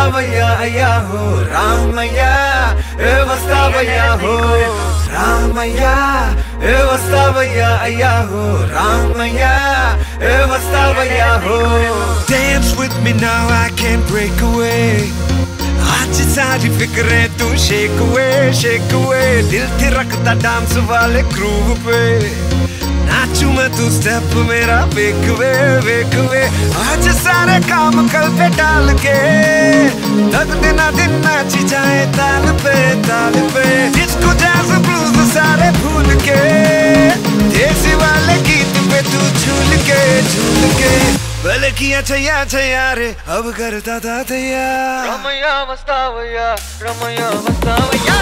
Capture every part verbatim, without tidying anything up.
వస్తావయ్యా అయ్యా హో రామయ్యా ఏ వస్తావయ్యా హో రామయ్యా ఏ వస్తావయ్యా అయ్యా హో రామయ్యా ఏ వస్తావయ్యా హో Dance with me now I can't break away आज सारी फिक्रें तू शेक हुए शेक हुए दिल थे रखता डांस वाले ग्रूव पे नाचू मैं तू स्टेप मेरा वेक वे वेक वे आज सारे काम कल पे डाल के तक दिन दिन नाची जाए ताल पे ताल पे जिसको जैज़ ब्लूज सारे भूल के देसी वाले गीत पे तू झूल के झूल के भले किया छैया छैया रे अब करता था तैयार रमैया वस्तावैया रमैया वस्तावैया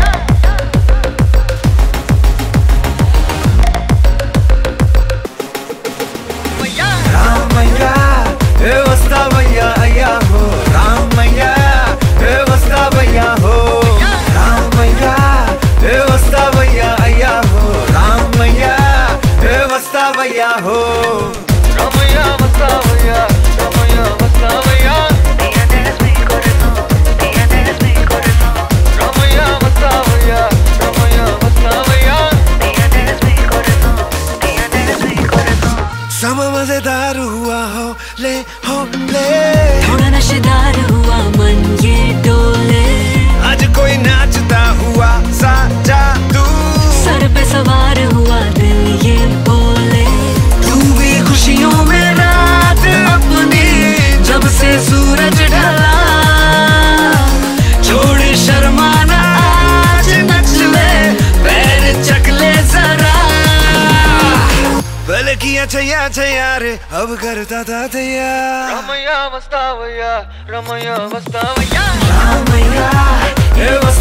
रामैया ए वस्तावैया अय्या हो रामैया ए वस्तावैया हो रामैया ए वस्तावैया अय्या हो रामैया ए वस्तावैया हो Ramaya Vastavaya, Ramaya Vastavaya. Tienes mi corazón, tienes mi corazón. Ramaya Vastavaya, Ramaya Vastavaya. Tienes mi corazón, tienes mi corazón. Sama मजेदार हुआ हो ले हो ले थोड़ा नशेदार हुआ मन ये डोले आज कोई नाचता हुआ सा जादू सर पे सवार हुआ दिल ये बोले खुशियों में रात अपनी जब से सूरज ढला छोड़ शर्माना आज नच ले पैर चक ले जरा भले किया छैया छैया रे अब करता था तैयार रमैया वस्तावैया रमैया वस्तावैया रामैया